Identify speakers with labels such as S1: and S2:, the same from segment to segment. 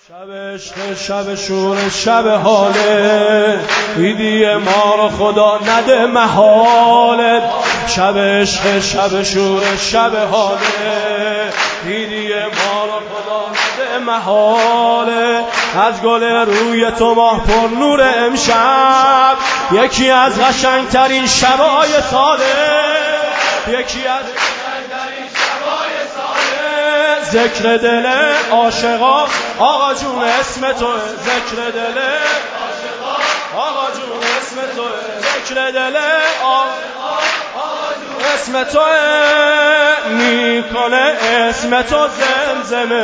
S1: شب عشق، شب شور، شب حاله، ایدی ما رو خدا نده محاله. شب عشق، شب شور، شب حاله، ایدی ما رو خدا نده محاله. از گل روی تو ماه پر نور امشب، یکی از قشنگترین شبای ساله، یکی از ذکر دل عاشقا آقا جون اسم تو، ذکر دل عاشقا آقا جون اسم تو، ذکر دل آقا جون اسم تو میکنه، اسم تو زمزمه،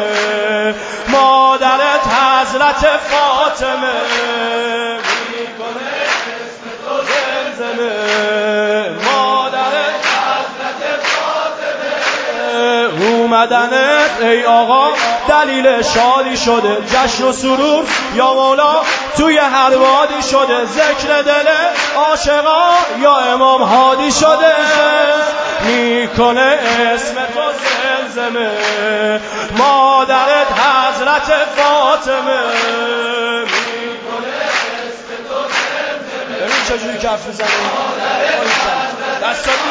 S1: مادرت حضرت فاطمه میکنه، اسم تو زمزمه، مادرت حضرت فاطمه. اومدنت ای آقا دلیل شادی شده، جشن و سرور یا مولا توی هر وادی شده، ذکر دل عاشقا یا امام هادی شده، میکنه اسم تو زمزمه، مادرت حضرت فاطمه میکنه اسم تو زمزمه. ببین چجوری کف میزنه دستان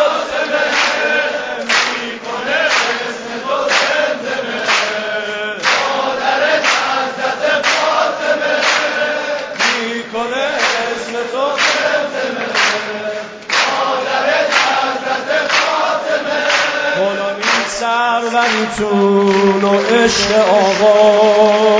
S1: سروریتون و عشق آقا،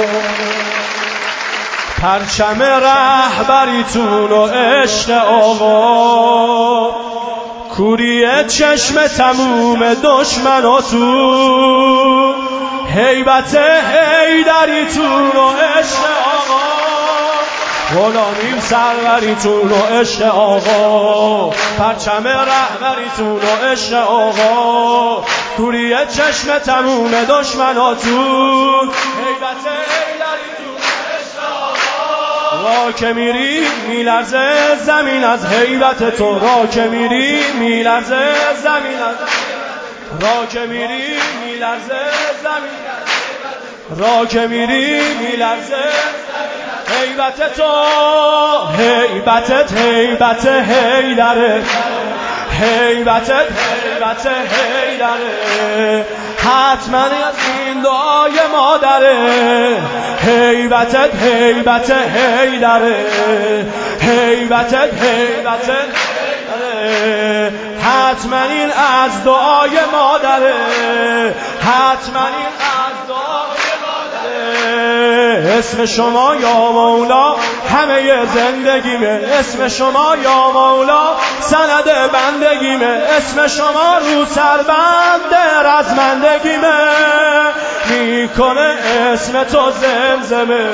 S1: پرچم رهبریتون و عشق آقا، کوری چشم تموم دشمناتون، هیبت حیدریتون و عشق آقا، غلامیم سروریتون و عشق آقا، پرچم رهبریتون و عشق آقا، کوری چشم تموم دشمناتون، هیبت حیدریتون و عشق آقا. را که میری میلرزه زمین از هیبت تو، را که میری میلرزه زمین از، را که میری میلرزه زمین، را که میری میلرزه هیبت تو، هیبتت هیبت حیدره، هیبتت هیبت حیدره، حتما از این دعای مادره، هیبتت هیبت حیدره، هیبتت هیبت حیدره، حتما این از دعای مادره، حتما این از دعای مادره. اسم شما یا مولا همه زندگیمه، اسم شما یا مولا سند بندگیمه، اسم شما رو سربند رزمندگیمه، میکنه اسم تو زمزمه،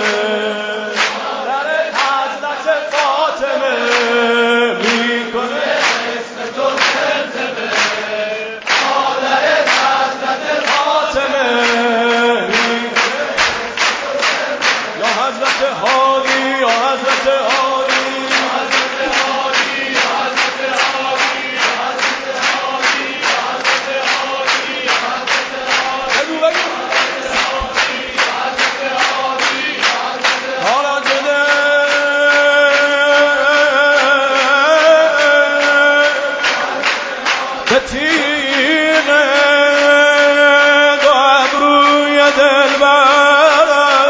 S1: حضرت فاطمه میکنه اسم تو زمزمه، مادر حضرت فاطمه یا حضرت هادی، یا حضرت هادی، به تیغ دو ابروی دلبر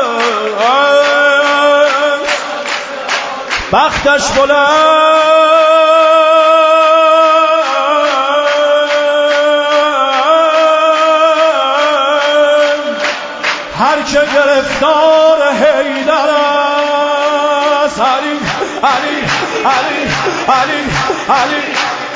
S1: بختش بلند، هر که گرفتار حیدر است، علی علی علی علی علی